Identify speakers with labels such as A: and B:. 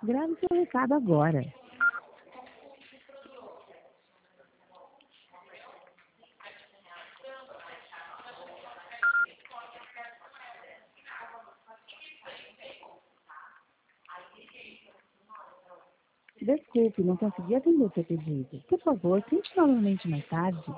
A: Grave seu recado agora. Desculpe, não consegui atender o seu pedido. Por favor, tente novamente mais tarde.